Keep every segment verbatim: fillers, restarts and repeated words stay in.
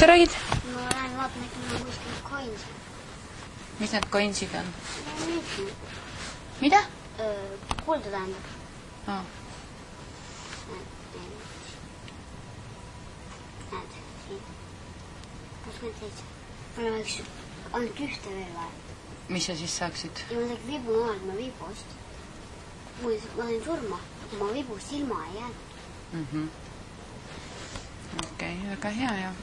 sa räägid? Ma lähen vaatan, et mul on kuskil coinsid. Mis need coinsid on? Nüüd. Mida? Kulda tähendab. Aa. Näed, siin. kuuskümmend seitse. Mul on üks ainult ühte veel vaja. Mis sa siis saaksid? Ja ma saaks vibu maal, ma vibu ost. Ma sain surma, ma vibust ilma ei jäänud. Mhm. Okei, väga hea, jah.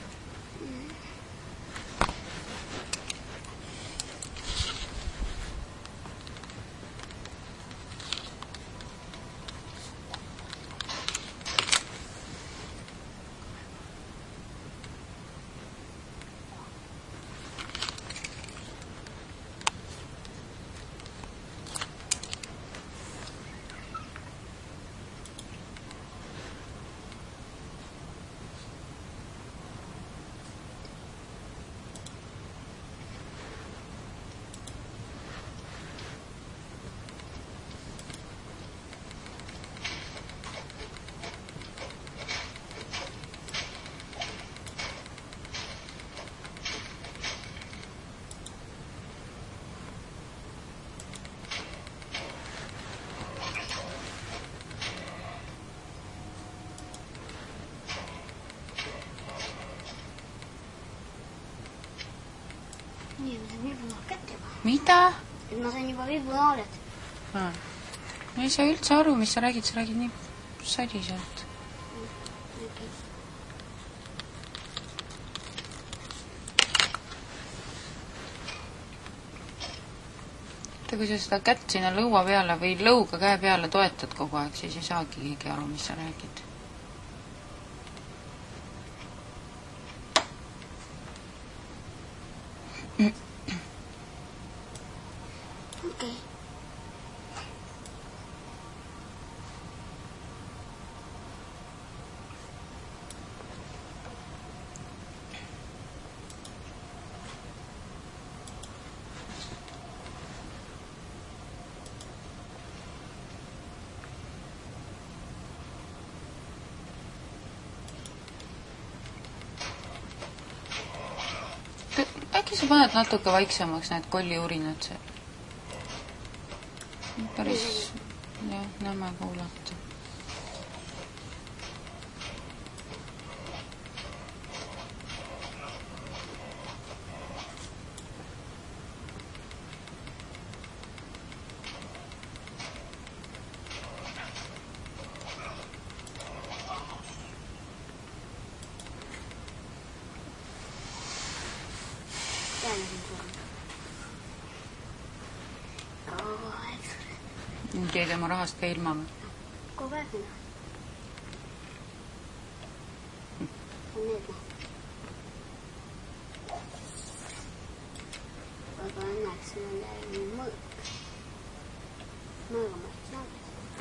Nii, ma sain vibu kätte juba. Mida? Et ma sain juba vibu noolet. Aa. No ei saa üldse aru, mis sa räägid, sa räägid nii sadiselt. Okay. Kui sa seda kätt sinna lõua peale või lõuga käe peale toetad kogu aeg, siis ei saagi keegi aru, mis sa räägid. Okei. Äkki sa paned natuke vaiksemaks need kolliurinad seal? Päris, jah, näme kuulata. Teed oma rahast ka ilma või? Kogu aeg mina. See on need noh. Aga õnneks on jäi mõõk. Mõõgamast saanud.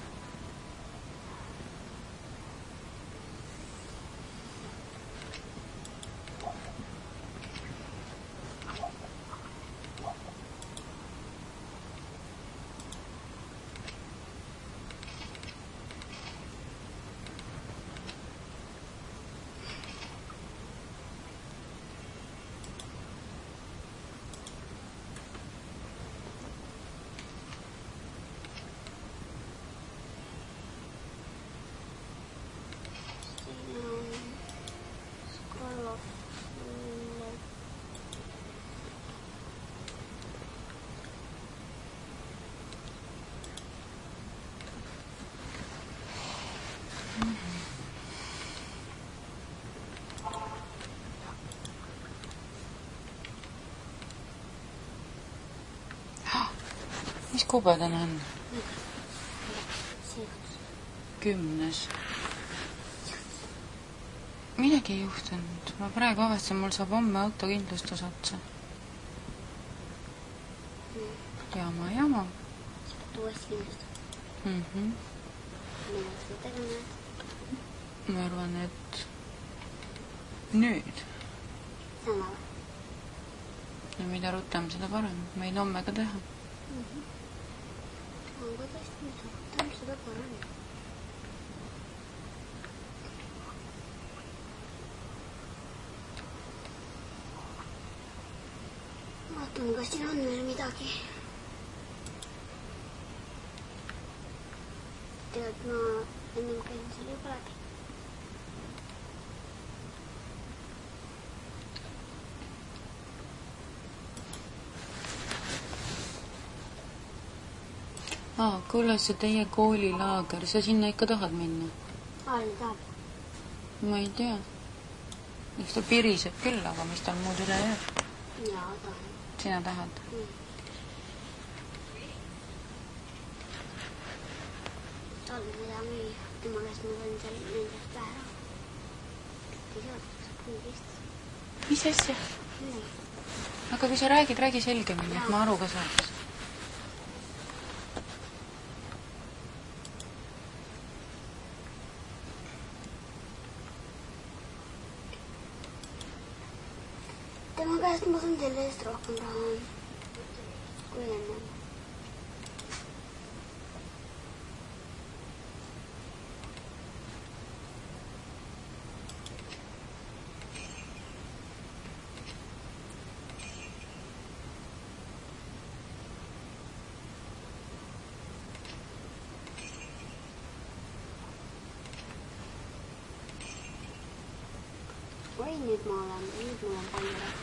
Mis kuupäev täna on? Kümnes. Midagi ei juhtunud. Ma praegu avastasin, mul saab homme autokindlustus otsa. Jama, jama. Sa pead uuesti kindlustada. Mhm. Mida sa tegema näed? Ma arvan, et nüüd. Sama või? Ja mida rutem, seda parem. Ma ei homme ka teha. Mhm. Aga tõesti, mida rutem, seda parem. Kas siin on veel midagi? Tead, ma ennem käin selle juba läbi. Aa, kuule, see teie koolilaager, sa sinna ikka tahad minna? Alli tahab. Ma ei tea. Eks ta piriseb küll, aga mis tal muud üle jääb? Jaa, tahan. Sina tahad? Mm. Alli mida müüa. Tema käest ma võin seal nendest vähe raha. Ei saadud puugist. Mis asja? Nii. Aga kui sa räägid, räägi selgemini, et ma aru ka saaks. Tema käest ma saan selle eest rohkem raha kui enne. Oi, nüüd ma olen, nüüd mul on palju raha.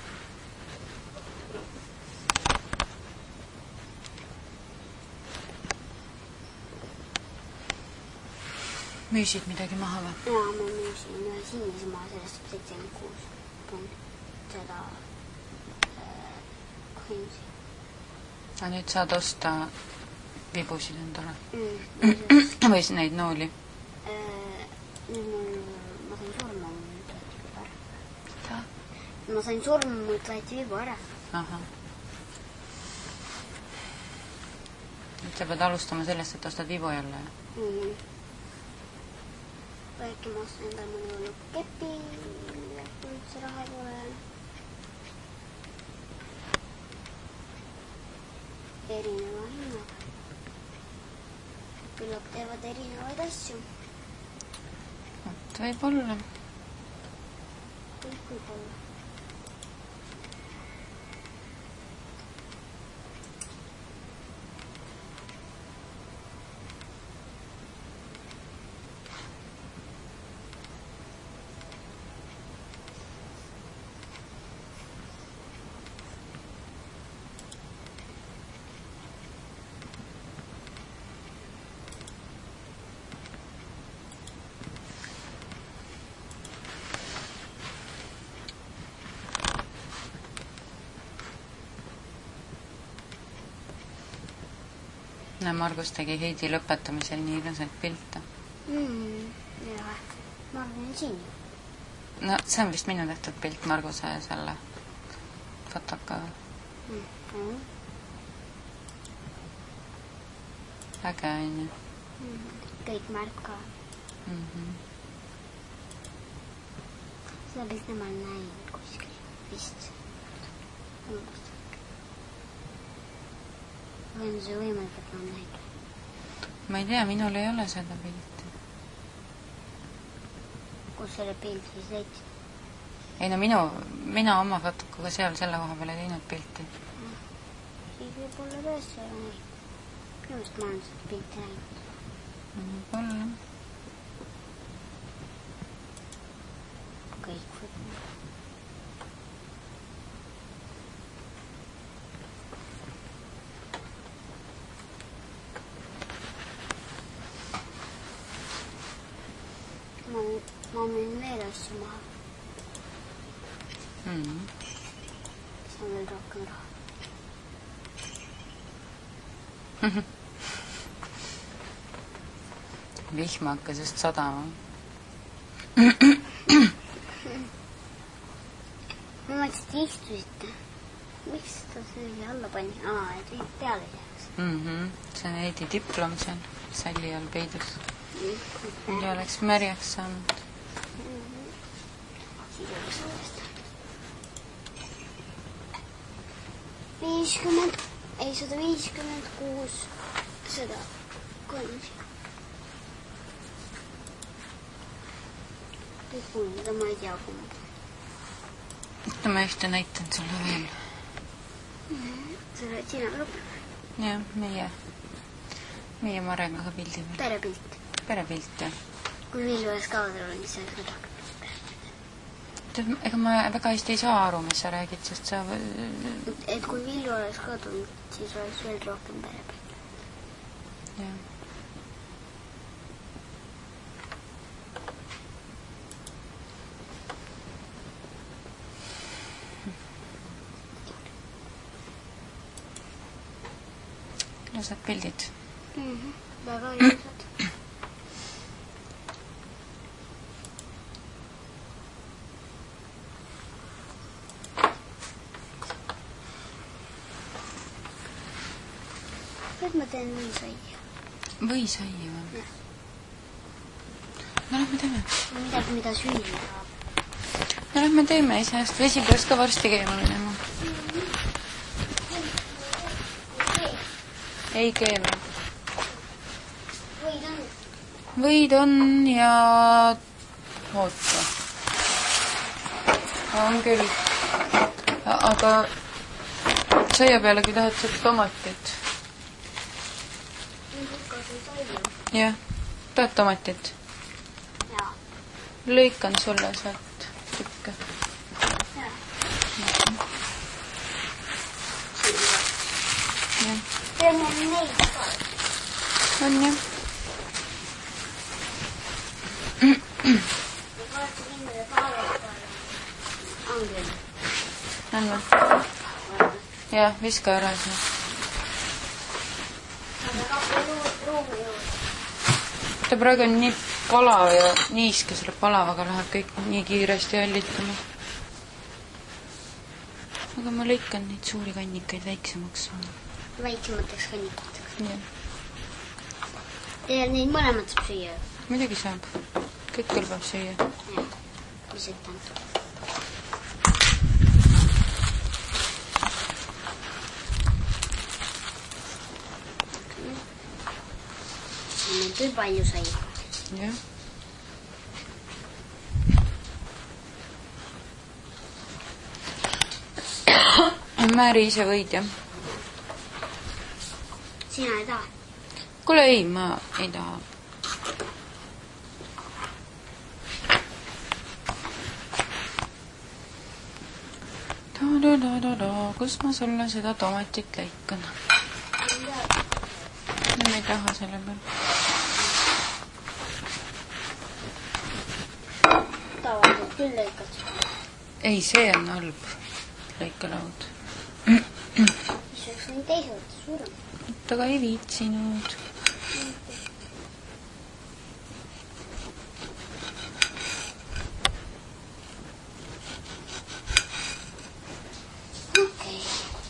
Müüsid midagi maha või? Jaa, ma müüsin ühe sinise maha, sellest seitsekümmend kuus pundi. Seda äh, kohinsi. Aga nüüd saad osta vibusid endale? Mm, või neid nooli? Äh, nüüd mul, ma sain surma, mul võeti vibu ära. Mida? Ma sain surma, mul võeti vibu ära. Aha. Nüüd sa pead alustama sellest, et ostad vibu jälle? Mm. Äkki ma ostan endal mõni hullu kepi, kui üldse raha pole. Erineva hinnaga. Küllap teevad erinevaid asju. Oot, võib olla. Kõik võib olla. No, Margus tegi Heidi lõpetamisel nii ilusalt pilte. Mm, jah, Margus on siin. No, see on vist minu tehtud pilt Marguse selle fotoka. Mm, mm. Äge on ju. Mm, kõik märk ka. Mm-hmm. Seda pilt ma olen näinud kuskil vist. Umbust. Või on see võimalik, et ma olen näinud? Ma ei tea, minul ei ole seda pilti. Kus selle pilt siis leidsid? Ei no minu, mina oma fotokuga seal selle koha peale teinud pilti. No, siis võib olla tõesti ole näinud. Minu vist ma olen seda pilti näinud. Võib-olla. Kõik võib olla. Ma, ma müün veel asju maha. Mm. See on veel rohkem raha. Vihma hakkas just sadama. Ma mõtlesin, et istusite. Miks ta selle alla pani? Aa, et peale jääks. Mm-hmm. See on Heidi diplom seal salli all peidus. Mm-hmm. Ja oleks märjaks saanud. Mm-hmm. Siis oleks sellest. viiskümmend, ei sada viiskümmend kuus, seda kolmsi. Mida ma ei tea kumma. Ütle, ma ühte näitan sulle veel. see oli sina grupp. Jah, meie. Meie Marega ka pildi veel. Perepilt. Perepilt, jah. Kui Villu ees kaadr oli, siis see oli ega ma väga hästi ei saa aru, mis sa räägid, sest sa... Et kui Villu oleks kadunud, siis oleks veel rohkem perepilt. Jah. Ilusad pildid. Mhm, väga ilusad. Nüüd ma teen võisaia. Võisaia või? No lähme teeme. Midagi, mida süüa saab. No lähme teeme isest. Vesi peaks ka varsti keema minema. Ei keema. Võid on? Võid on ja... Oota. On küll. Aga saia pealegi tahad seda tomatit. Jah. Tahad tomatit? Jaa. Lõikan sulle sealt tükke. Jaa. Jah. Teeme neid ka. On jah. Vaata kindle paaved angel. On või? Jah, viska ära see. Aga kappi ruumi juurde. Ta praegu on nii palav ja niiske selle palavaga läheb kõik nii kiiresti jällitama. Aga ma lõikan neid suuri kannikaid väiksemaks. Väiksemateks kannikateks. Jah. Ja neid mõlemad saab süüa. Muidugi saab. Kõik kõlbab süüa. Jah, mis ütlen. Nüüd palju sai. Jah. Määri ise võid, jah? Sina ei taha? Kuule, ei, ma ei taha. Ta-da-da-da-da, kus ma sulle seda tomatit lõikan? Ma ei taha selle peal. Tavaliselt küll lõikad. Ei, see on halb lõikalaud. Mis oleks nii teised suurem? Mutta ka ei viitsinud. Okei.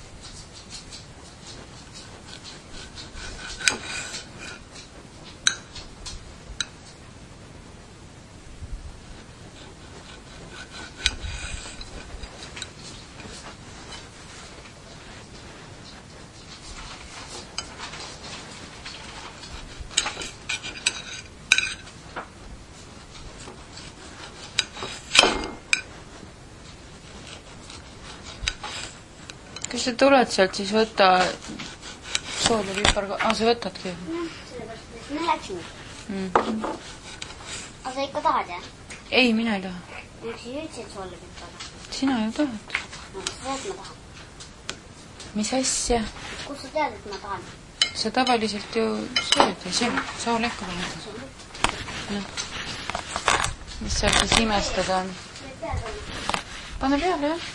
Kas sa tuled sealt, siis võta sood ja piparga... Ah, sa võtadki? Jah, sellepärast, et me läksime. Mm. Aga sa ikka tahad, jah? Ei, mina ei taha. Miks siis ütlesid sulle piparga? Sina ju tahad. No, sa tead, ma tahan. Mis asja? Kus sa tead, et ma tahan? Sa tavaliselt ju sööd ja see saa lekku paneda. No. Mis seal siis imestada on? Pane peale, jah?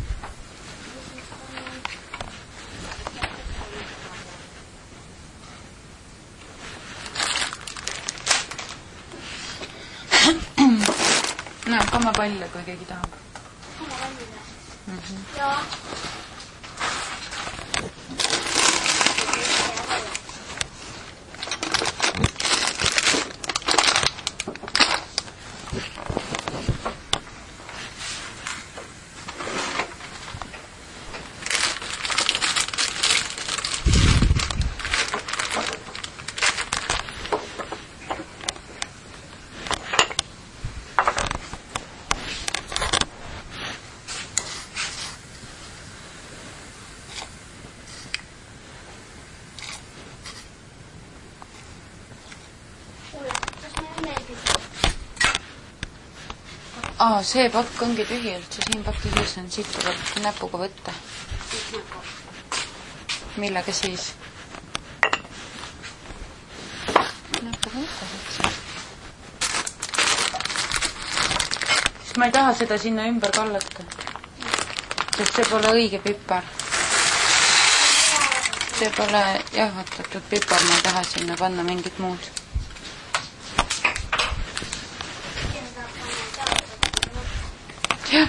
No, kama palle, kui keegi tahab. Kama palle? Mhm. Jaa. Aa, see pakk ongi tühi üldse, siin pakki sees on, siit tuleb näpuga võtta. Millega siis? Näpuga võtta üldse. Sest ma ei taha seda sinna ümber kallata. Sest see pole õige pipar. See pole jahvatatud pipar, ma ei taha sinna panna mingit muud. Jah.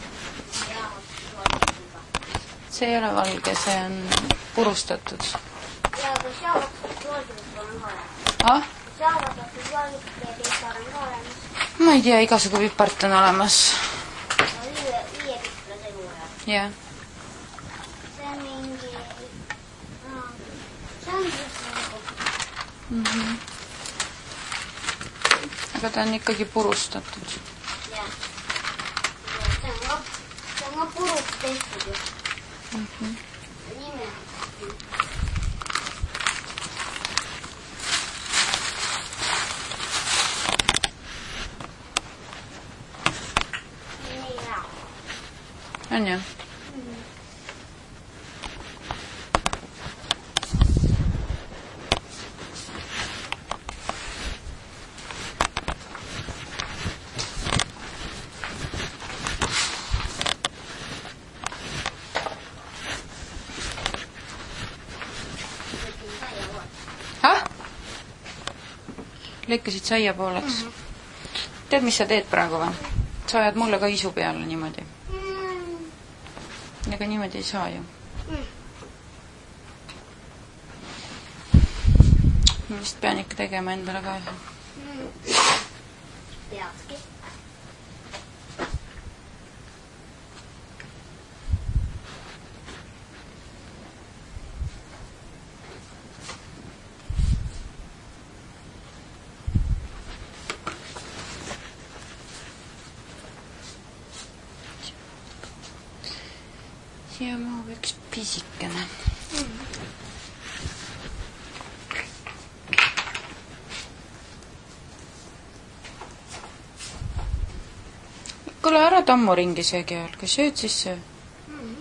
See ei ole valge, see on purustatud. Ja, aga seavatud valgepipar on ka olemas. Ah? Seavatud valgepipar on ka olemas. Ma ei tea, igasugu pipart on olemas. Viie, viie pipra segu olemas. Jah. See on mingi... No, see on just nagu... Mm-hmm. Aga ta on ikkagi purustatud. Jah. See on ka, see on ka purust tehtud ju. Mm-hmm. Nime. Nii hea. On jah? Lõikasid saia pooleks. Mm-hmm. Tead, mis sa teed praegu või? Sa ajad mulle ka isu peale niimoodi. Mm. Ega niimoodi ei saa ju. Mm. Ma vist pean ikka tegema endale ka ühe. Mm. Peadki. Siia mahub üks pisikene. Mm-hmm. Kuule, ära tammu ringi söögi ajal. Kui sööd, siis söö. Mm-hmm.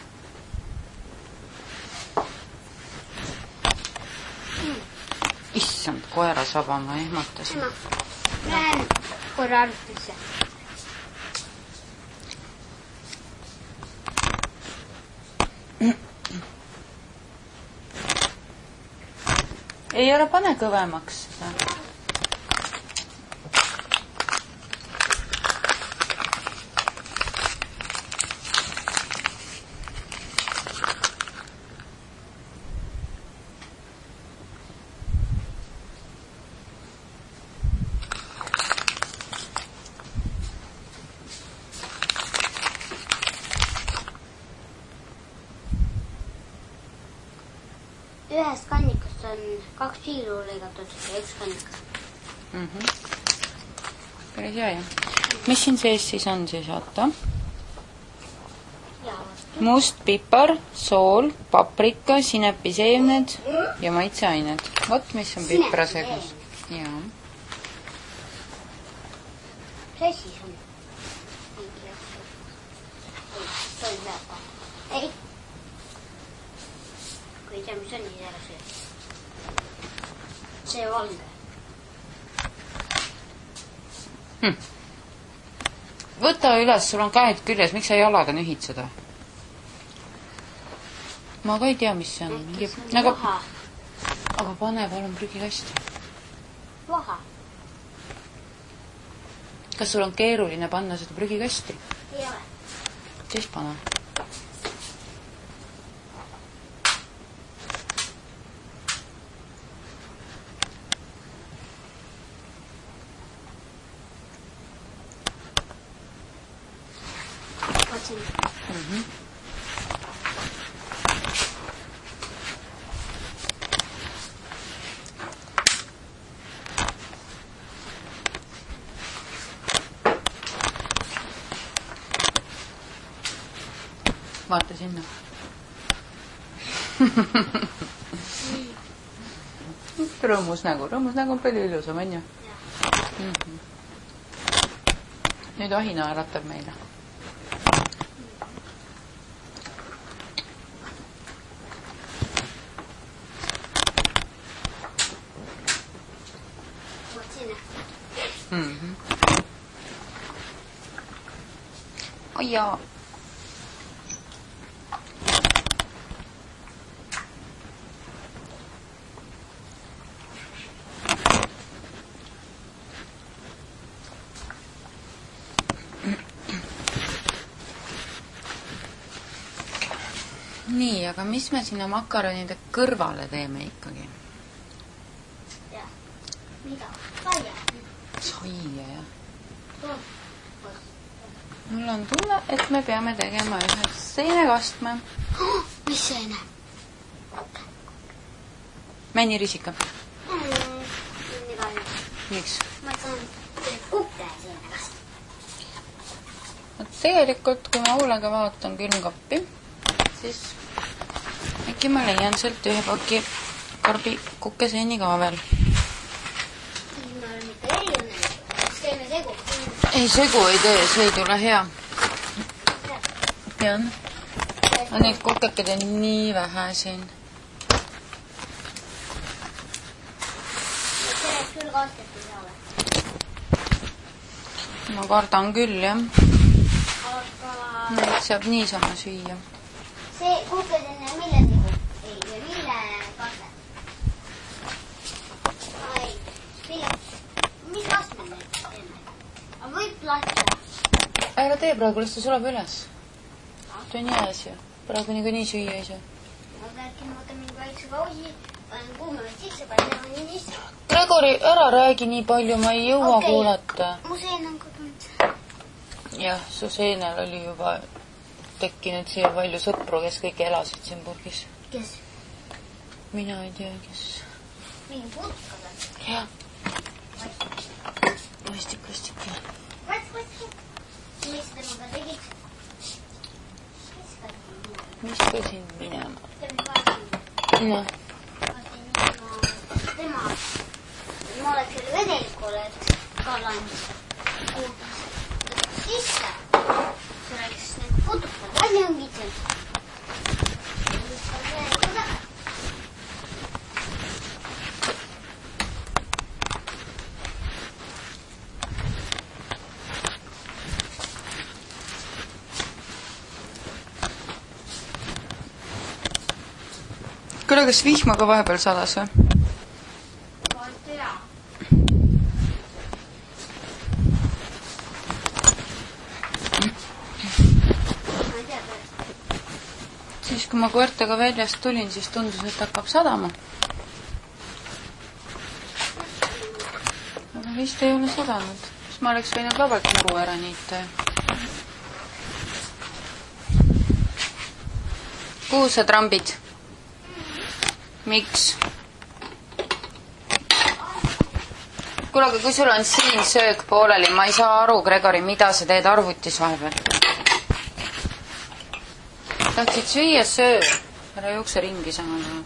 Mm. Issand, koera saba ma ehmatasin. Lähen korra arvutisse. Ei ole pane kõvemaks seda. Ühest kannikust on kaks piiru lõigatud ja üks kannikas. Mm-hmm. Päris hea, jah. Mis siin sees siis on siis, vaata? Must pipar, sool, paprika, sinepiseemned ja maitseained. Vot, mis on piprasegus. Jaa. See siis on? See on väga. Ei. Kui ei tea, mis on, nii ära söö. See valge. Hm. Võta üles, sul on käed küljes, miks sa jalaga nühid seda? Ma ka ei tea, mis see on. Äkki see on aga... vaha. Aga pane palun prügikasti. Vaha. Kas sul on keeruline panna seda prügikasti? Ei ole. Siis pane. Mm-hmm. Vaata sinna. Rõõmus nägu. Rõõmus nägu on palju ilusam, on ju? Mm-hmm. Nüüd ahi naeratab meile. Mm-hmm. Oi jaa. Nii, aga mis me sinna makaronide kõrvale teeme ikkagi? Jah. Mida? Saia? Saia, jah. Mul on tunne, et me peame tegema ühe seenekastme. Oh, mis seene? Männirisika. Mm, nii palju. Miks? Ma saan kukke seenekast. Tegelikult, kui ma hoolega vaatan külmkappi, siis äkki ma leian sealt ühe paki karbi kukeseeni ka veel. Ma olen ikka eriline. Kas teeme segu? Ei, segu ei tee, see ei tule hea. Tean. On neid kukekid on nii vähe siin. Sellest küll kastet ei ole. Ma kardan küll, jah. Aga... Neid saab niisama süüa. See kukesenne mille segu? Ei, mille kastet? Ai, mille... Mis kastme me teeme? Aga võib lasta? Ära tee praegu, las ta sulab üles. Ta on jääs ju. Praegu nii nii süüa ei saa. Aga äkki ma võtan mingi väikse kausi, panen kuumavast sisse, panen nii sisse. Gregori, ära räägi nii palju, ma ei jõua okay. kuulata. Mu seen on kadunud. Jah, su seenel oli juba tekkinud siia palju sõpru, kes kõik elasid siin purgis. Kes? Mina ei tea, kes. Mingi putkad on? Jah. Vastik, vastik, jah. Vats, vats. Mis temaga tegid? Mis ka siin minema? No. Tema, ma oleks selle vedelikule, et kaland sisse. See oleks need putukad välja õngitselt. Kuule, kas vihma ka vahepeal sadas või? Ma ei tea. Ma ei tea tõesti. Siis kui ma koertega väljast tulin, siis tundus, et hakkab sadama. Aga vist ei ole sadanud. Siis ma oleks võinud vabalt muru ära niita. Kuhu sa trambid? Miks? Kuule, aga kui sul on siin söök pooleli, ma ei saa aru, Gregori, mida sa teed arvutis vahepeal. Tahtsid süüa söö, ära jookse ringi samal.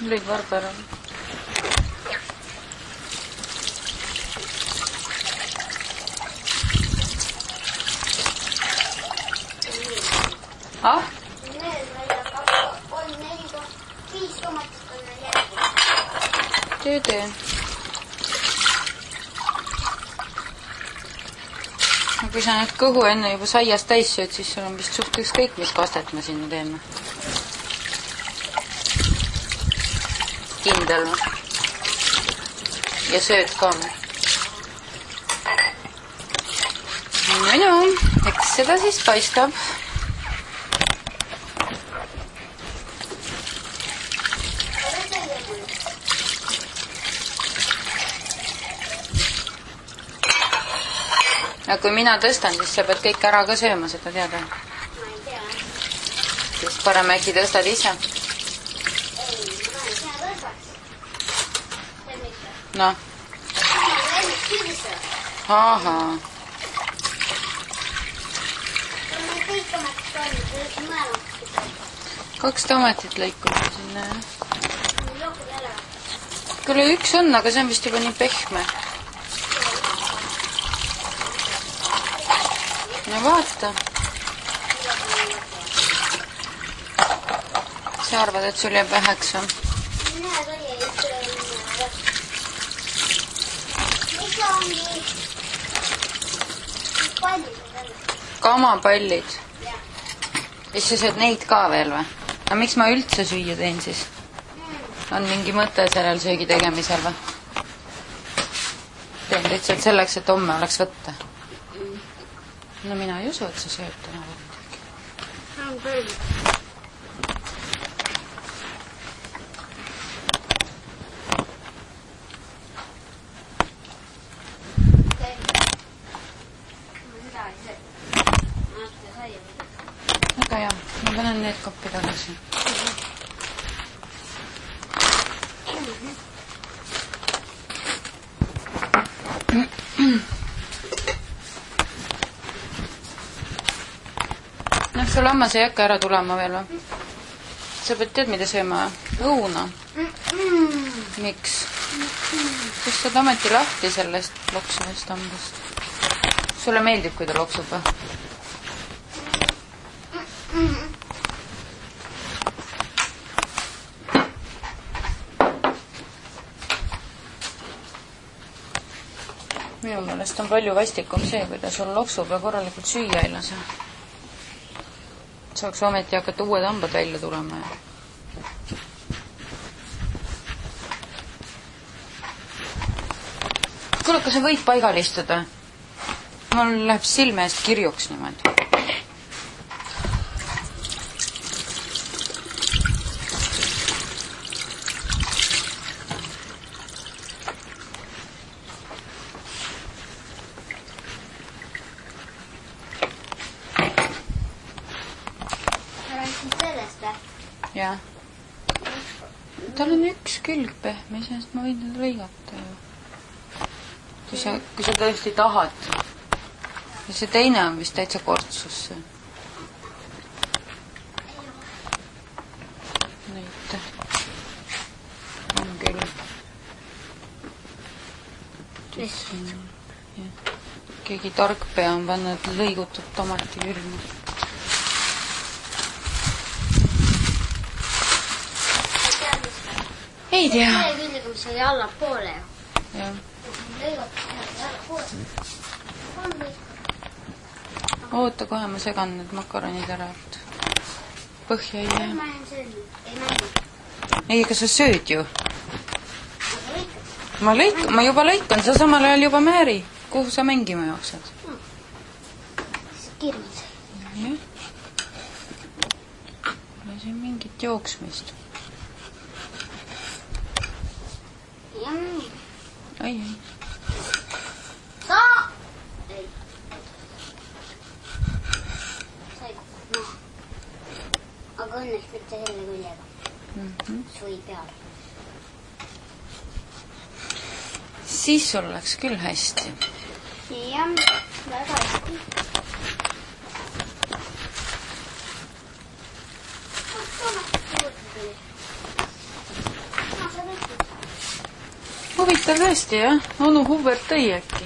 lõid varba ära. Ah? Tee, tee. Kui sa nüüd kõhu enne juba saiast täis sööd, siis sul on vist suht ükskõik, mis kastet me sinna teeme. Kindel või? Ja sööd ka või? Minu, eks seda siis paistab. Ja kui mina tõstan, siis sa pead kõik ära ka sööma, seda teada. Ma ei tea. Siis parem äkki tõstad ise. Ei, ma ei tea tõstaks. See mitte. Noh. Ma ei tea kivisa. Ahaa. Kui me kõik omatis toimid, mõelma. Kaks tomatit lõikuda sinna. Mul jookub jälle. Küll üks on, aga see on vist juba nii pehme. No vaata. Sa arvad, et sul jääb väheks või? Näed, oli üks. Mis ongi? Pallid on veel. Kamapallid. Jah. Ja siis sa sööd neid ka veel või? Aga miks ma üldse süüa teen siis? On mingi mõte sellel söögi tegemisel või? Teen lihtsalt selleks, et homme oleks võtta. No mina ei usu, et sa sööd täna veel. On küll. Mida ei söö? Ma hakka saia võtta. Väga hea. Ma panen need koppi tagasi. Noh, sul hammas ei hakka ära tulema veel või? Sa pead tead, mida sööma? Õuna. Miks? Kas saad ameti lahti sellest loksuvast hambast? Sulle meeldib, kui ta loksub või? Minu meelest on palju vastikum see, kui ta sul loksub ja korralikult süüa ei lase. Saaks ometi hakata uued hambad välja tulema. Kuule, kas sa võid paigal istuda? Mul läheb silme eest kirjuks niimoodi. Jah. Tal on üks külg pehme, sest ma võin teda lõigata ju. Kui sa, kui sa tõesti tahad. Ja see teine on vist täitsa kortsusse. Näita. On küll. Keegi tark pea on pannud lõigutud tomati külma. Ei tea. See külge, mis oli alla poole ju. Jah. Oota, kohe ma segan need makaronid ära, et põhja ei jää. Ma olen söönud. Ei mängi. Ei, ega sa sööd ju. Ma lõik, ma juba lõikan, sa samal ajal juba määri. Kuhu sa mängima jooksed? Kirmis. Jah. Ja siin mingit jooksmist. Ai, ai. Sa! Ei. Sai no. Aga õnneks mitte selle küljega. Mm-hmm. Sui peal. Siis sul läks küll hästi. Jah, väga hästi. huvitav tõesti, jah? Onu Hubert tõi äkki.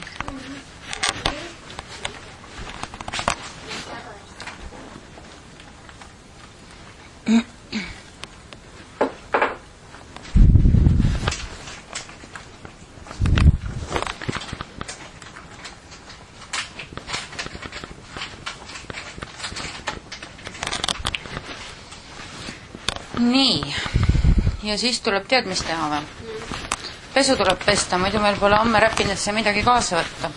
Nii. Ja siis tuleb tead, mis teha või? Pesu tuleb pesta, muidu meil pole homme Räpinasse midagi kaasa võtta.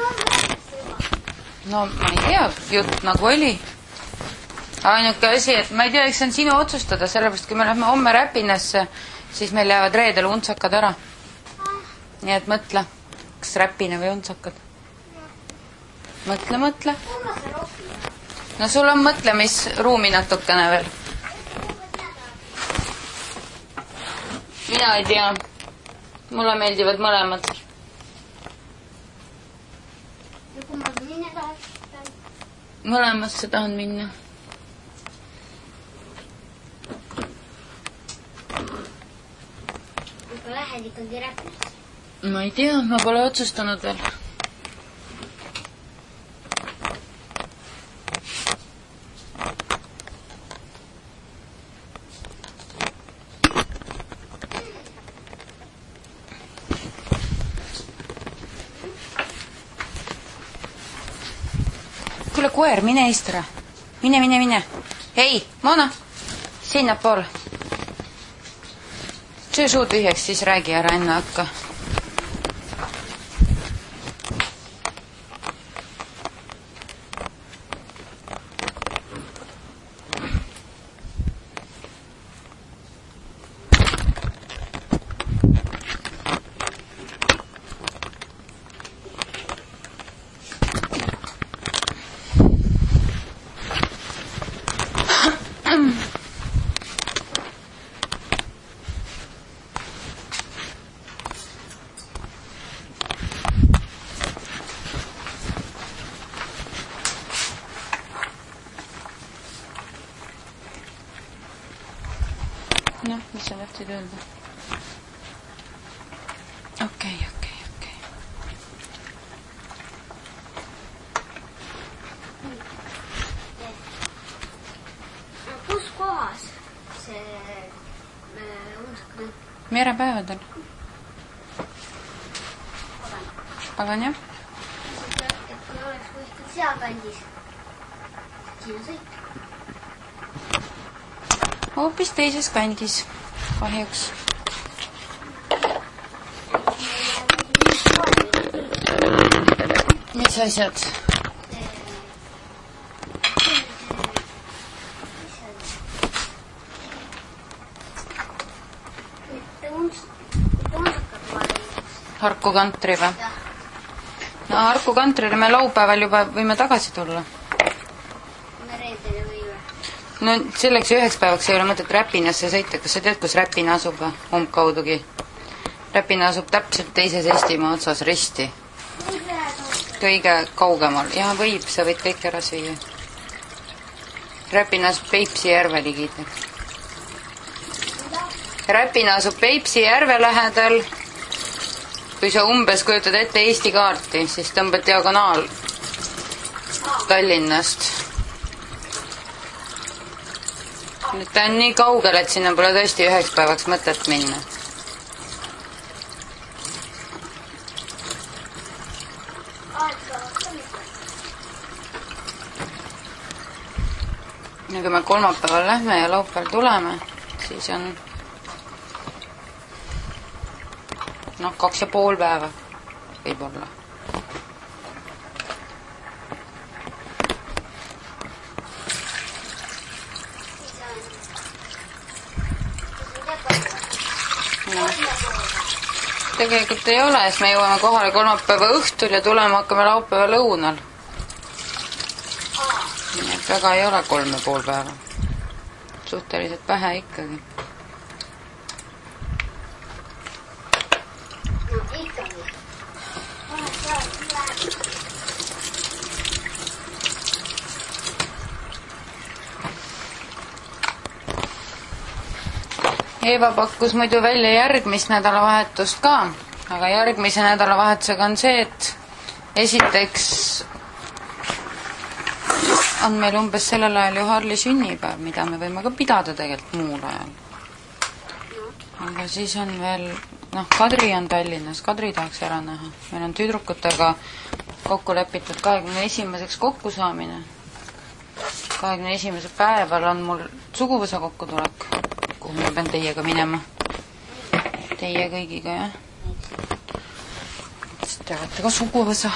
No, ma ei tea, jutt nagu oli. Ainuke asi, et ma ei tea, eks see on sinu otsustada, sellepärast kui me lähme homme Räpinasse, siis meil jäävad reedel untsakad ära. Nii et mõtle, kas Räpina või untsakad? Mõtle, mõtle. No sul on mõtlemisruumi natukene veel. Mina ei tea. Mulle meeldivad mõlemad. Mõlemasse tahan minna. Aga lähed ikkagi Räpinasse? Ma ei tea, ma pole otsustanud veel. Kuule, koer, mine istra. Mine, mine, mine. Hei, Mona, sinna poole. Söö suu tühjaks, siis räägi ära enne hakka. Noh, mis sa tahtsid öelda? Okei, okei, okei. Kus kohas see untsakad on? Merepäevadel. Pagan, jah? Et kui oleks kuskil seakandis, sinna sõita. Hoopis teises kandis, kahjuks. Mis asjad? Harku kantri või? No Harku kantrile me laupäeval juba võime tagasi tulla. Me reedele võime. No selleks üheks päevaks ei ole mõtet Räpinasse sõita. Kas sa tead, kus Räpina asub või? Umbkaudugi. Räpina asub täpselt teises Eestimaa otsas risti. Kõige kaugemal. Ja võib, sa võid kõik ära süüa. Räpina asub Peipsi järve ligidel. Räpina asub Peipsi järve lähedal. Kui sa umbes kujutad ette Eesti kaarti, siis tõmbad diagonaal Tallinnast. Nüüd ta on nii kaugel, et sinna pole tõesti üheks päevaks mõtet minna. Ja kui me kolmapäeval lähme ja laupäeval tuleme, siis on noh, kaks ja pool päeva võib olla. No. Tegelikult ei ole, sest me jõuame kohale kolmapäeva õhtul ja tulema hakkame laupäeva lõunal. Nii et väga ei ole kolm ja pool päeva. Suhteliselt vähe ikkagi. Eeva pakkus muidu välja järgmist nädalavahetust ka, aga järgmise nädalavahetusega on see, et esiteks on meil umbes sellel ajal ju Harli sünnipäev, mida me võime ka pidada tegelikult muul ajal. Aga siis on veel, noh, Kadri on Tallinnas, Kadri tahaks ära näha. Meil on tüdrukutega kokku lepitud kahekümne esimeseks kokkusaamine. kahekümne esimese päeval on mul suguvõsa kokkutulek, kuhu ma pean teiega minema. Teie kõigiga, jah? Siis teavate ka suguvõsa.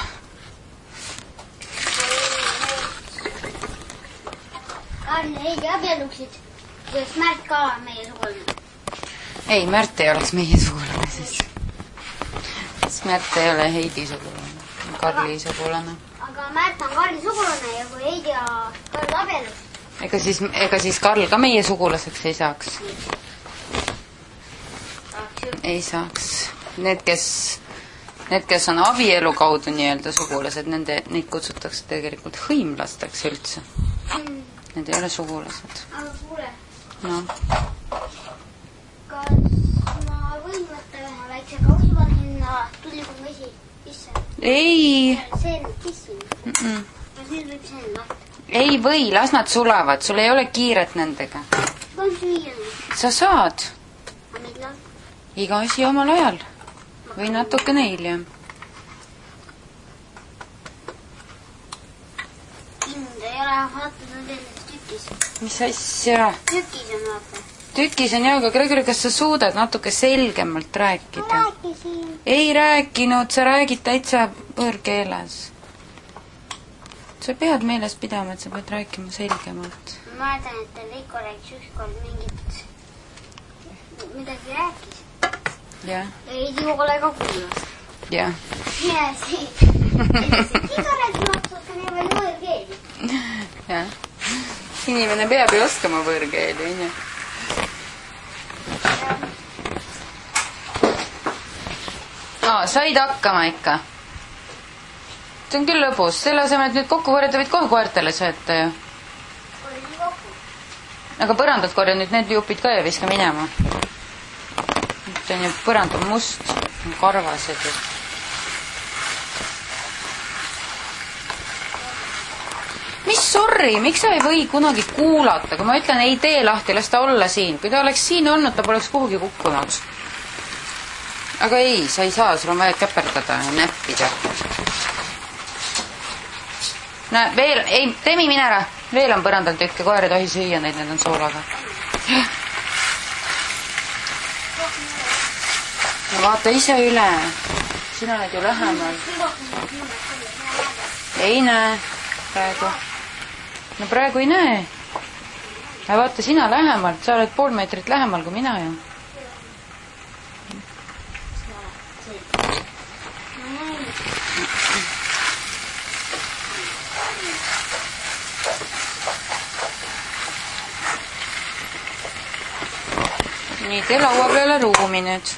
Karl ja Heidi abieluksid, siis Märt ka meie sugulane. Ei, Märt ei oleks meie sugulane siis. Siis Märt ei ole Heidi sugulane, Karli sugulane. Aga Märt on Karli sugulane ja kui Heidi ja Karl abielus. Ega siis, ega siis Karl ka meie sugulaseks ei saaks? Ei saaks. Need, kes, need, kes on abielu kaudu nii-öelda sugulased, nende, neid kutsutakse tegelikult hõimlasteks üldse. Mm. Need ei ole sugulased. Aga kuule. No. Kas ma võin võtta ühe väikse kausuva sinna tullikun vesi sisse? Ei. See on kissin. Mm -mm. Kas nüüd võib see lahti? Ei või, las nad sulavad. Sul ei ole kiiret nendega. Kas süüa? Sa saad. Aga millal? Iga asi omal ajal. Või natukene hiljem. Mind ei ole vaatanud endast tükis. Mis asja? Tükis on vaata. Tükis on jah, aga Gregori, kas sa suudad natuke selgemalt rääkida? Ma rääkisin. Ei rääkinud, sa räägid täitsa võõrkeeles. Sa pead meeles pidama, et sa pead rääkima selgemalt. Ma mäletan, et teil Riiko rääkis ükskord mingit midagi rääkis. Jah. Ja Heidi pole ka kuulas. Jah. Ja siis Riiko rääkis maksud nii palju võõrkeeli. Jah. Inimene peab ju oskama võõrkeeli, on ju? Aa, said hakkama ikka. See on küll lõbus. Selle asemel, et nüüd kokku korjata, võid kohe koertele sööta ju. Korjasi kokku. Aga põrandat korja nüüd need jupid ka ja viska minema. Nüüd on ju põrand on must. On karvased. Mis sorry, miks sa ei või kunagi kuulata? Kui ma ütlen, ei tee lahti, las ta olla siin. Kui ta oleks siin olnud, ta poleks kuhugi kukkunud. Aga ei, sa ei saa, sul on vaja käperdada ja näppida. Näe, veel, ei, Temi, mine ära. Veel on põrandal tükke, koer ei tohi süüa neid, need on soolaga. No vaata ise üle. Sina oled ju lähemal. Ei näe praegu. No praegu ei näe. Ja vaata sina lähemalt, sa oled pool meetrit lähemal kui mina ju. Nii, tee laua peale ruumi nüüd.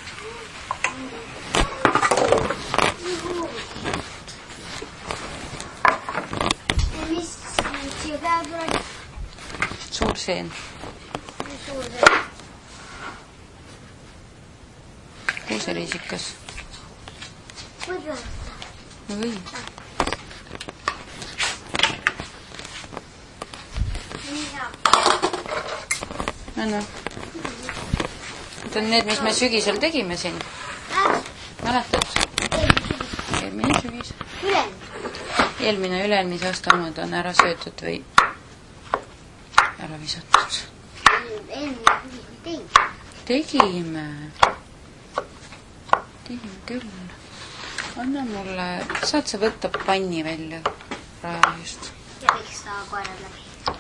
Mis siia peale tuleb? Suur seen. Suur seen. Kuuseriisikas. Võib võtta? No või. Nii hea. No, no. Need on need, mis me sügisel tegime siin. Mäletad? Eelmine sügis. Üleelmine. Eelmine üleelmise aasta omad on ära söötud või ära visatud. Eelmine sügis me tegime. Tegime. Tegime küll. Anna mulle, saad sa võtta panni välja rajast? Ja võiks saa koera läbi.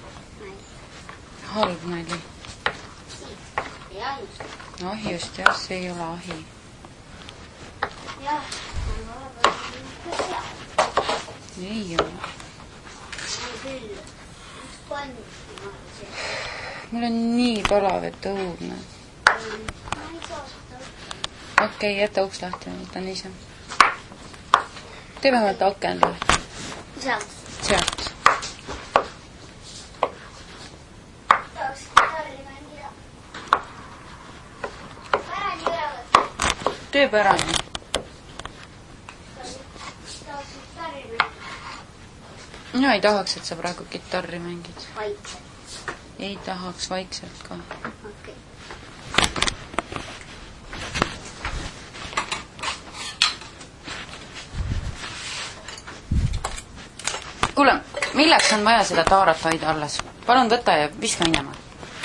Halb nali. Ja just. No just, jah, see ei ole ahi. Jah, on vahepeal seal. Ei ole. On küll. Üks pann. Mul on nii palav, et õudne. Ma ei saa seda. Okei, okay, jäta uks lahti, ma võtan ise. Tee vähemalt aken lahti. Sealt. Sealt. Tahaks kitarri mängida. Pärani üle võtta. Tee pärani. No ei tahaks, et sa praegu kitarri mängid. Vaikselt. Ei tahaks vaikselt ka. Okei. Kuule, milleks on vaja seda taarat hoida alles? Palun võta ja viska minema.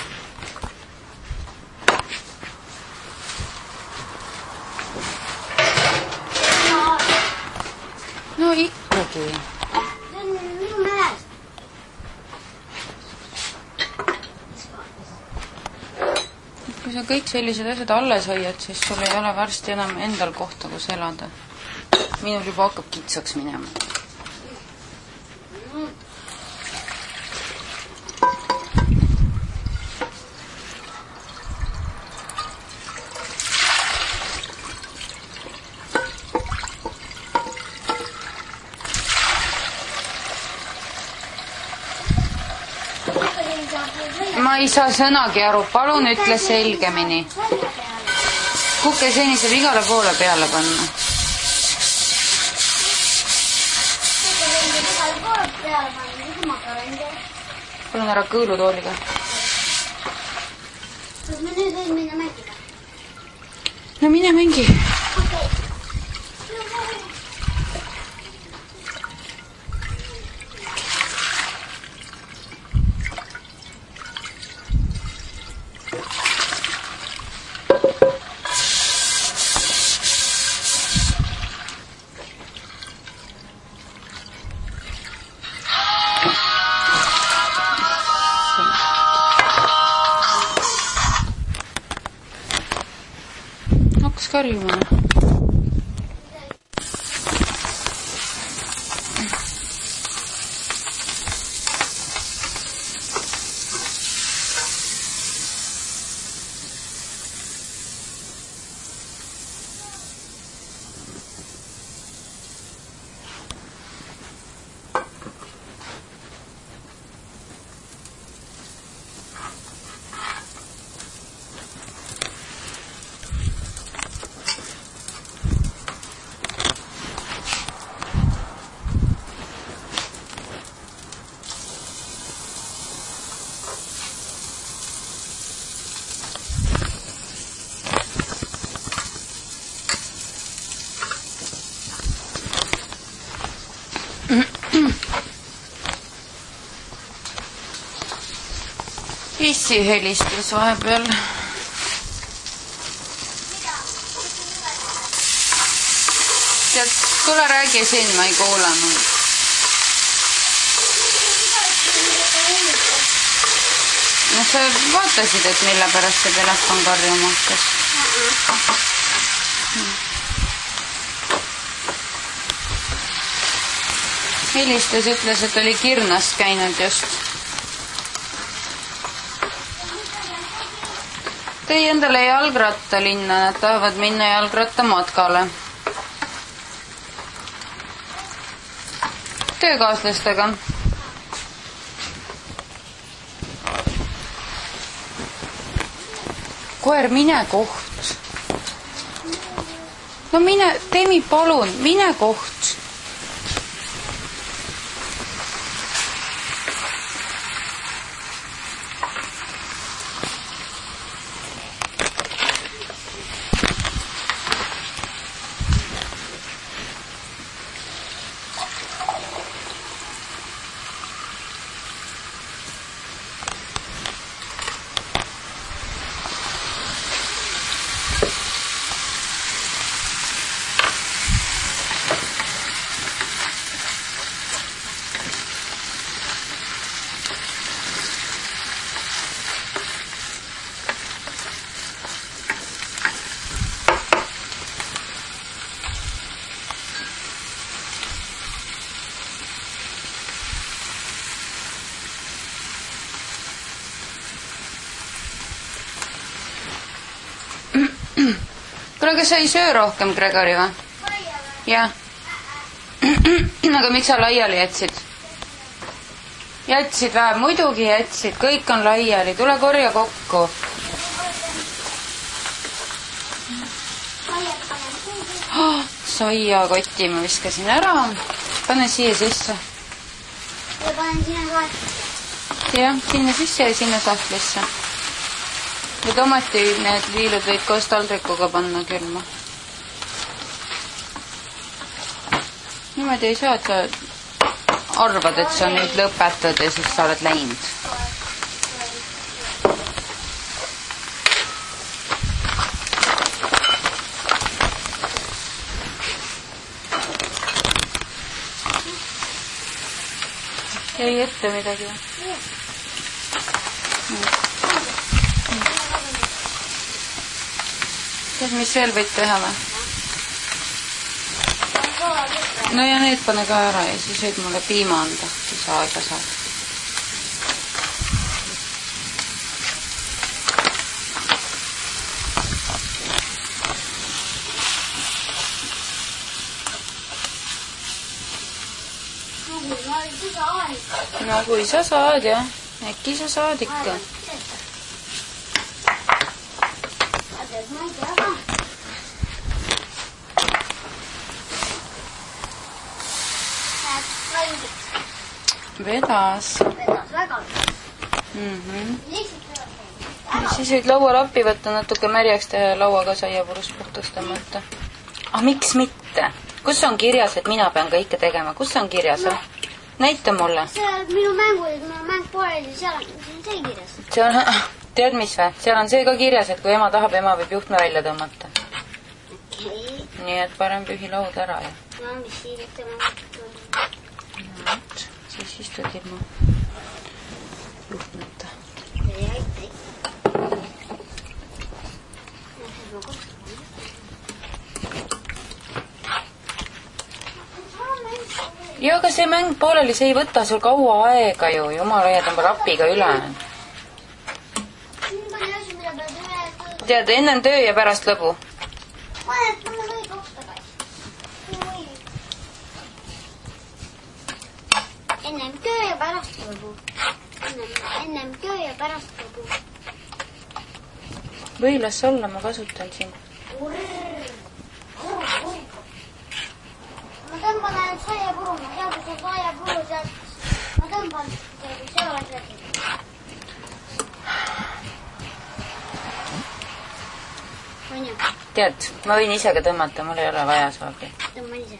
No ikkagi. See on minu meelest. Kui sa kõik sellised asjad alles hoiad, siis sul ei ole varsti enam endal kohta, kus elada. Minul juba hakkab kitsaks minema. Ma ei saa sõnagi aru, palun ütle selgemini. Kukeseini saab igale poole peale panna. Palun ära kõõlutooliga. Kas me nüüd võin minna mängida? No mine mängi. Okei. Karjumana. Issi helistas vahepeal. Tead, tule räägi siin, ma ei kuulanud. No sa vaatasid, et mille pärast see telefon karjuma hakkas. Helistas, ütles, et oli Kirnast käinud just. Tõi endale jalgratta linna, nad tahavad minna jalgratta matkale. Töökaaslastega. Koer, mine koht. No mine, Temi, palun, mine koht. Kuule, kas sa ei söö rohkem, Gregori, või? Jah. Aga miks sa laiali jätsid? Jätsid vähe, muidugi jätsid, kõik on laiali, tule korja kokku. Oh, saia kotti ma viskasin ära, pane siia sisse. ja panen sinna sahtlisse. jah, sinna sisse ja sinna sahtlisse. ja tomati need viilud võid koos taldrikuga panna külma. Niimoodi ei saa, et sa arvad, et sa nüüd lõpetad ja siis sa oled läinud. Jäi ette midagi või? Tead, mis veel võid teha või? No ja need pane ka ära ja siis võid mulle piima anda, kui sa aega saad. No kui sa saad, jah. Äkki sa saad ikka. Vedas. Vedas väga. Mhm. Siis võid laualapi võtta natuke märjaks teha ja lauaga saiapurust puhtaks tõmmata. Ah, miks mitte? Kus on kirjas, et mina pean kõike tegema? Kus on kirjas? No. Näita mulle. See on minu mängu, et minu mäng pooleli, seal on see kirjas. See on, tead mis või? Seal on see ka kirjas, et kui ema tahab, ema võib juhtme välja tõmmata. Okay. Nii et parem pühi laud ära. Ja. No, mis siin ette ma võtun? No, siis istud ilma juhtmeta. Ei aita ikka. Ja aga see mäng pooleli, see ei võta sul kaua aega ju. Jumal hoiad oma rapiga üle. Tead, ennem töö ja pärast lõbu. Ennem töö ja pärast lõbu. Ennem töö ja pärast lõbu. Või las olla, ma kasutan siin. Ma tõmban ainult saiapuru, ma tean, kui see saiapuru sealt. Ma tõmban, kui see oleks läbi. On ju? Tead, ma võin ise ka tõmmata, mul ei ole vaja saagi. Tõmban ise.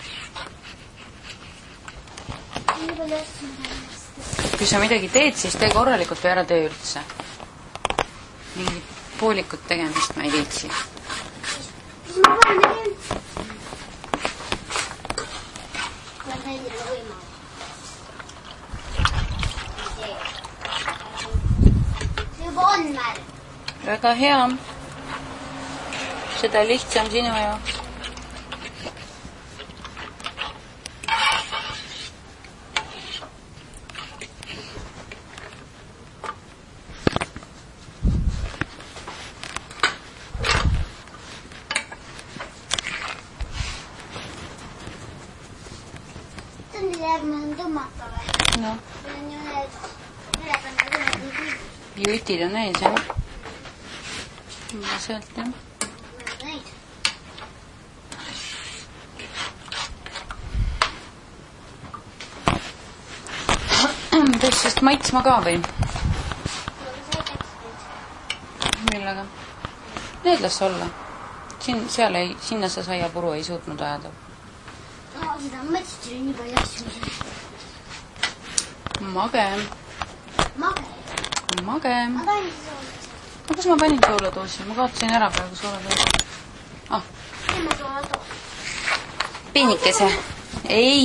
Kui sa midagi teed, siis tee korralikult või ära tee üldse. Mingi poolikut tegemist ma ei viitsi. Siis ma panen tegin. Ma sain selle võimalus. See juba on märg. Väga hea. Seda lihtsam sinu jaoks. Järgmine on tõmmata või? No. Meil on ju need ülekanne tõmmata nii küll. Jutid on ees, jah? Ja sealt, jah? Meil on neid. Peaks sest maitsma ka või? Millega? Need las olla. Siin, seal ei, sinna sa saiapuru ei suutnud ajada. No, seda mõtlesid nii palju asju. Mage. Mage. Mage. Ma panin see soolatoosi. No kus ma panin soolatoosi? Ma kaotasin ära praegu soolatoosi. Ah. Teeme soolatoosi. Piinikese. Ei.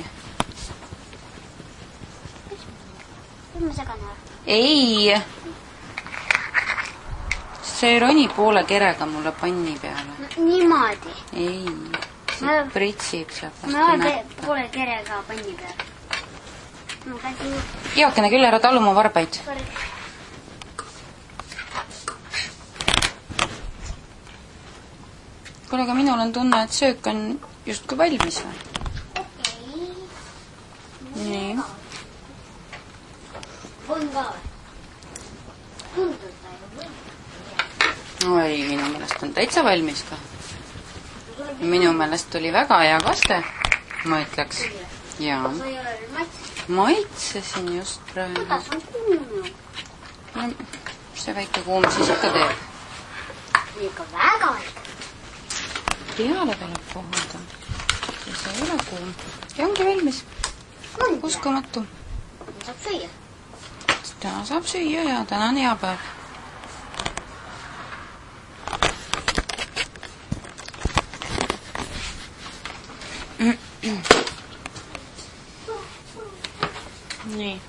Nüüd ma segan ära. Ei. See roni poole kerega mulle panni peale. No, niimoodi. Ei. See Ma- pritsib sealt Ma vastu olen nätta. poole kerega panni peal. Ma käsin Eakene küll ära talu mu varbaid. korda. Kuule, aga minul on tunne, et söök on justkui valmis või? Okei. Nii. On ka või? Tundub ta ju või? Oi, minu meelest on täitsa valmis ka. Minu meelest tuli väga hea kaste, ma ütleks. Jaa. Sa ei ole veel maitse. Maitsesin just praegu. Kuidas on kuum? No, mis see väike kuum siis ikka teeb? Liiga väga ikka. Peale tuleb puhuda. Siis ei ole kuum. Ja ongi valmis. Uskumatu. Saab süüa. Täna saab süüa ja täna on hea päev. Nii.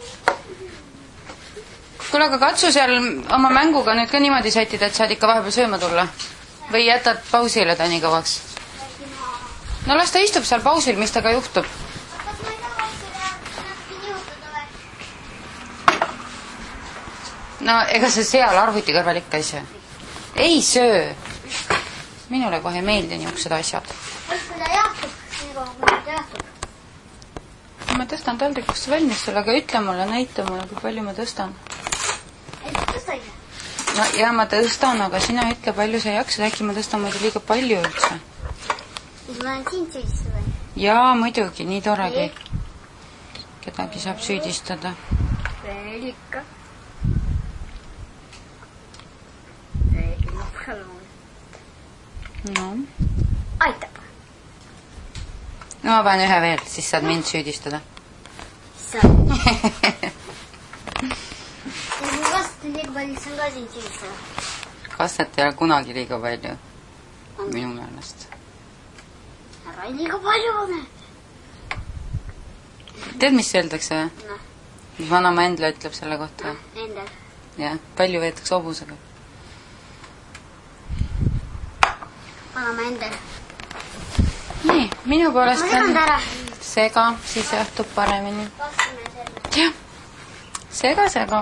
Kuule, aga katsu seal oma mänguga nüüd ka niimoodi sättida, et saad ikka vahepeal sööma tulla. Või jätad pausile ta nii kauaks? No las ta istub seal pausil, mis temaga juhtub. Kas ma ei taha seda nihutada või? No ega see seal arvuti kõrval ikka ei söö. Ei söö. Minule kohe ei meeldi niisugused asjad. Kas seda jahtub? Nii kaua kui seda jahtub? Ma tõstan taldrikusse valmis sulle, aga ütle mulle, näita mulle, kui palju ma tõstan. Ei, tõsta ise. No ja ma tõstan, aga sina ütle, palju sa jaksad. Äkki ma tõstan muidu liiga palju üldse. Siis ma olen sind süüdistada või? Jaa, muidugi, nii tore, kui kedagi saab süüdistada. Veel ikka. Veel ikka. No. Aitab. No ma panen ühe veel, siis saad mind süüdistada. Saad. Ja kui vastu liiga palju, siis on ka sind süüdistada. Kastet ei ole kunagi liiga palju. Minu meelest. Ära ei liiga palju ole. Tead, mis öeldakse või? No. Mis vanama Endla ütleb selle kohta? Endel. Jah, palju veetakse hobusega. Vanama Endel. Nii, minu poolest Ma segan ta ära. Sega, siis jahtub paremini. Vastume selle. Jah, sega, sega.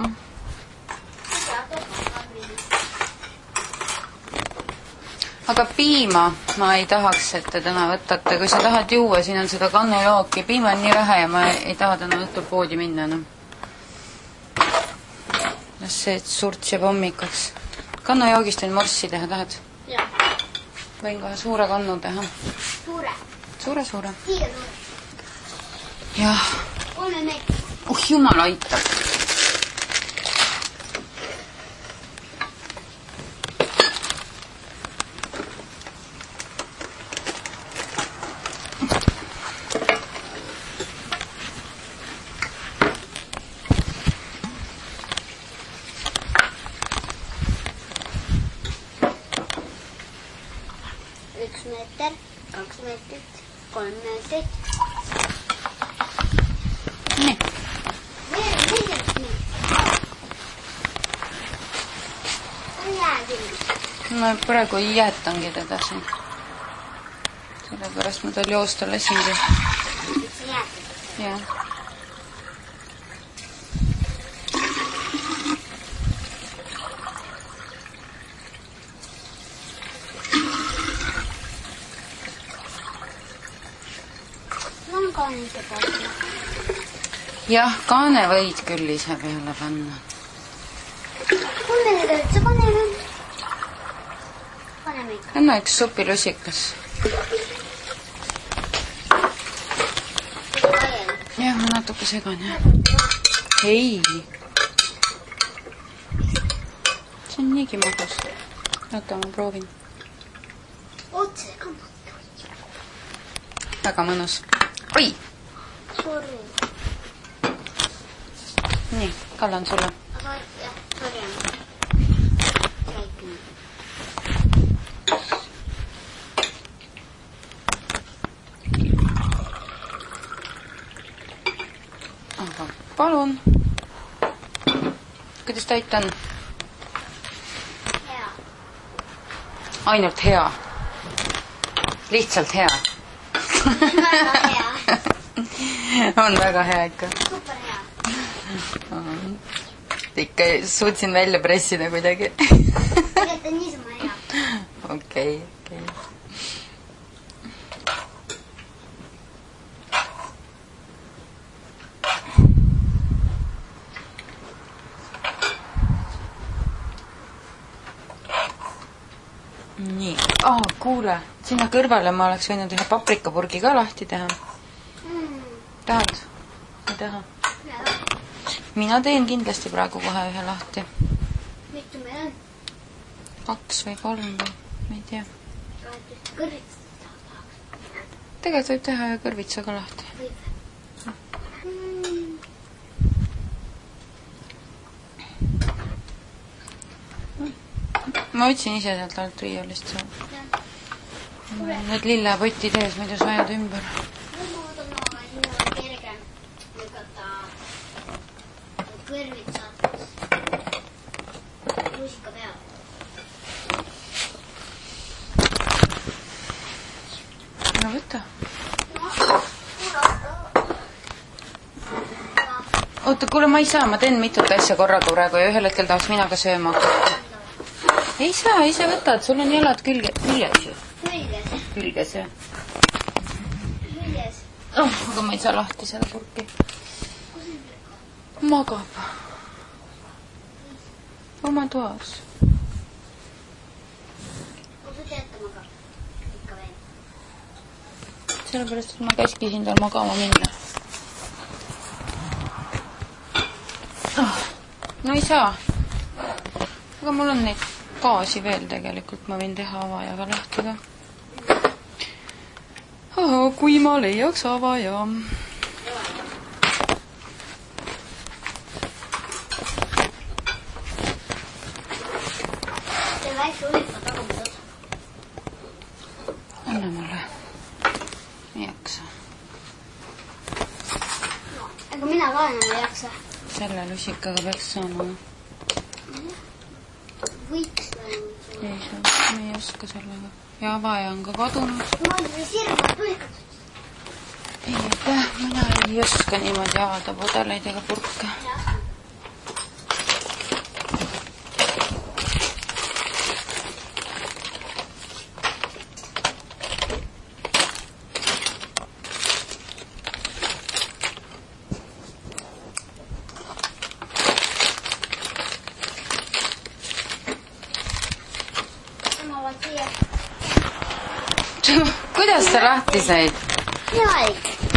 Aga piima ma ei tahaks, et te täna võtate. Kui sa tahad juua, siin on seda kannulooki. Piima on nii vähe ja ma ei taha täna õhtul poodi minna. No. Las see surts jääb hommikuks. Kannujoogist võin morssi teha, tahad? Jah. Võin kohe suure kannu teha. Suure. Suure, suure. Liiga suure. Jah. Kolme meetrit. Oh, jumal aitab. Üks meeter, kaks meetrit, kolm meetrit. Nii. Veel meetrit nii. On jää küll. Ma praegu jäetangi teda siin. Sellepärast ma tal joosta lasingi. Miks sa jäätid? Jah. On kaane ise panna. Jah, kaane võid küll ise peale panna. Mul meil nüüd üldse paneme. Paneme ikka. Anna üks supilusikas. Jah, ma natuke segan, jah. Ei. See on niigi magus. Oota, ma proovin. Otse ka mõttu. Väga mõnus. Oi! Sorry. Nii, kallan sulle. Aga jah, sorry. Väikene. Aga palun. Kuidas täit on? Hea. Ainult hea. Lihtsalt hea. Väga hea. On väga hea ikka. Super hea. Ikka suutsin välja pressida kuidagi. Tegelikult on niisama hea. Okei, okei. Nii. Oh, kuule, sinna kõrvale ma oleks võinud ühe paprikapurgi ka lahti teha. Mm. Tahad? Ei taha? Mina teen kindlasti praegu kohe ühe lahti. Mitu meil on? Kaks või kolm või, ma ei tea. Kõrvitsast tahaks. Tegelikult võib teha ühe kõrvitsaga lahti. Võib. Ma otsin ise sealt alt riiulist seal. Need lillepotid ees, muidu sa ajad ümber. Kõrvitsad rusika peal. No võta. Oota, kuule, ma ei saa, ma teen mitut asja korraga praegu ja ühel hetkel tahaks mina ka sööma hakata. Ei saa, ise võtad, sul on jalad külge, külges ju. Külges. Külges, jah. Külges. Oh, aga ma ei saa lahti selle purki. Magab. Oma toas. Kus sa teed ta magab? Ikka veel. Sellepärast, et ma käskisin tal magama minna. Oh, no ei saa. Aga mul on neid gaasi veel tegelikult. Ma võin teha avajaga lahti ka. Oh, kui ma leiaks avaja. Anna mulle. Ei jaksa. No, ega mina ka enam ei jaksa. Selle lusikaga peaks saama. Võiks või? Ei saa, ma ei oska sellega. Ja avaja on ka kadunud. Ma olen sirma tulikat. Ei, aitäh, mina ei oska niimoodi avada pudeleid ega purke. Kuidas sa lahti said? Niimoodi.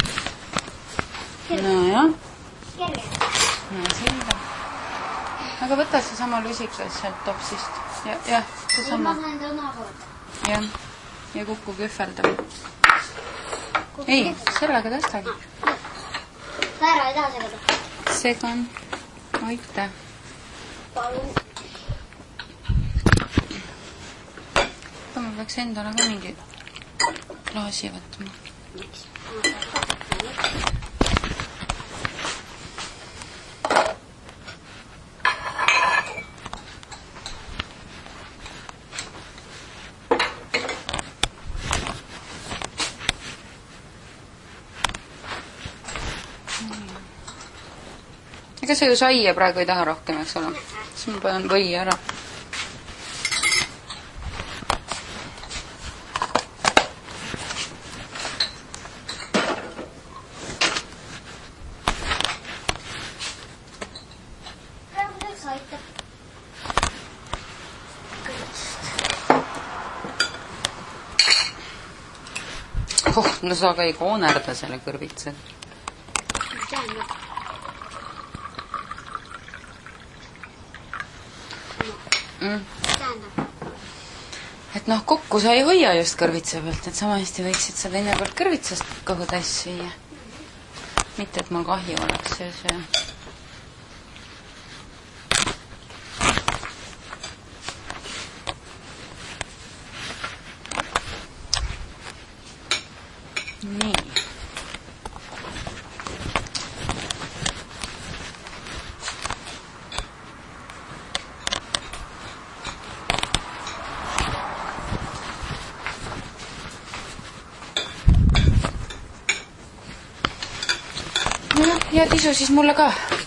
No jah. Kerge. No selge. Aga võta see sama lusikas sealt topsist. Ja, jah, see sama. Ma saan ta nahood. Jah. Ja kukku kühveldab. Ei, sellega tõstagi. Ta ära ei taha segada. Segan. Aitäh. Palun. Ma peaks endale ka mingi klaasi võtma. Miks? Ega sa ju saia praegu ei taha rohkem, eks ole? Siis ma panen või ära. Oh, no sa ka ei koonerda selle kõrvitsa. Tähendab. Mm. Tähendab. Et noh, kokku sa ei hoia just kõrvitsa pealt, et sama hästi võiksid sa teinekord kõrvitsast kõhu täis viia. Mitte, et mul kahju oleks see see. Nii. Ja tisu siis mulle ka.